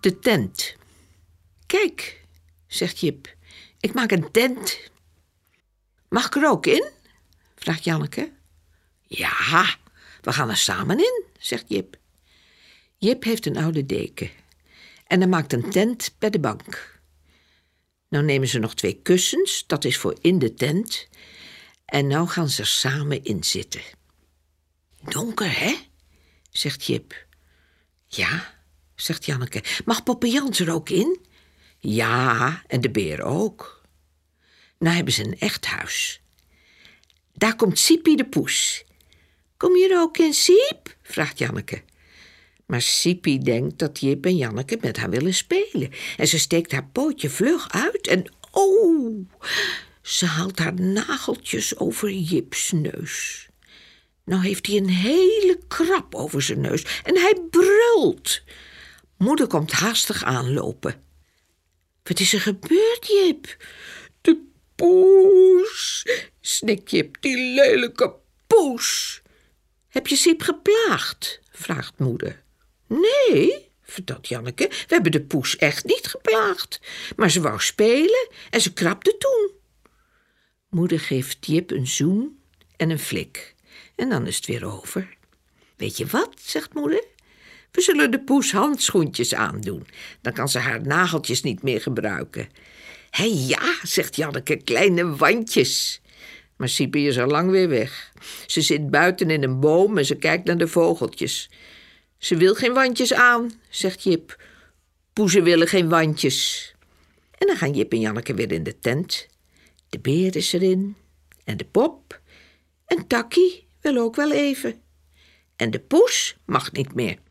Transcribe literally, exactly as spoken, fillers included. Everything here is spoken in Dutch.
De tent. Kijk, zegt Jip, ik maak een tent. Mag ik er ook in? Vraagt Janneke. Ja, we gaan er samen in, zegt Jip. Jip heeft een oude deken en hij maakt een tent bij de bank. Nou nemen ze nog twee kussens, dat is voor in de tent. En nou gaan ze er samen in zitten. Donker, hè? Zegt Jip. Ja, zegt Janneke. Mag Poppe Jans er ook in? Ja, en de beer ook. Nou hebben ze een echt huis. Daar komt Siepie de poes. Kom je er ook in, Siep? Vraagt Janneke. Maar Siepie denkt dat Jip en Janneke met haar willen spelen. En ze steekt haar pootje vlug uit en oh, ze haalt haar nageltjes over Jips neus. Nou heeft hij een hele krab over zijn neus en hij brult. Moeder komt haastig aanlopen. Wat is er gebeurd, Jip? De poes, snikt Jip, die lelijke poes. Heb je Siep geplaagd? Vraagt moeder. Nee, vertelt Janneke, we hebben de poes echt niet geplaagd. Maar ze wou spelen en ze krabde toen. Moeder geeft Jip een zoen en een flik. En dan is het weer over. Weet je wat, zegt moeder? We zullen de poes handschoentjes aandoen. Dan kan ze haar nageltjes niet meer gebruiken. Hé ja, zegt Janneke, kleine wandjes. Maar Siepie is al lang weer weg. Ze zit buiten in een boom en ze kijkt naar de vogeltjes. Ze wil geen wandjes aan, zegt Jip. Poezen willen geen wandjes. En dan gaan Jip en Janneke weer in de tent. De beer is erin. En de pop. En Takkie wil ook wel even. En de poes mag niet meer.